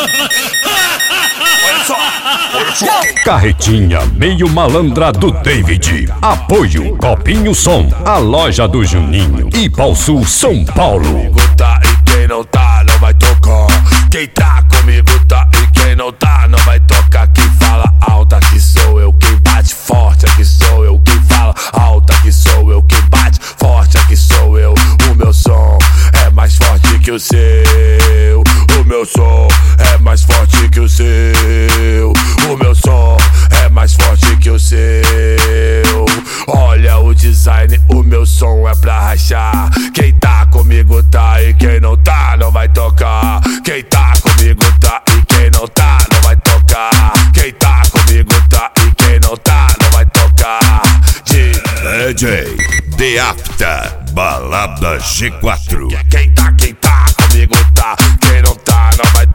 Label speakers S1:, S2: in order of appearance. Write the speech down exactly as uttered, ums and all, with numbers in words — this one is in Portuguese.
S1: Olha só, olha só.
S2: Carretinha meio malandra do David. Apoio Copinho Som, a loja do Juninho. E Pau Sul, São Paulo.
S1: Comigo tá e quem não tá não vai tocar. Quem tá comigo tá e quem não tá não vai tocar. Quem fala alto aqui sou eu, quem bate forte aqui sou eu. Quem fala alto aqui sou eu, quem bate forte aqui sou eu. O meu som é mais forte que o seu. O meu som é mais forte que o seu. O meu som é mais forte que o seu. Olha o design, o meu som é pra rachar. Quem tá comigo tá e quem não tá não vai tocar. Quem tá comigo tá e quem não tá não vai tocar. Quem tá comigo tá e quem não tá não vai tocar. D
S3: J The After Balada G quatro.
S1: Quem tá, quem tá comigo tá, quem não tá não vai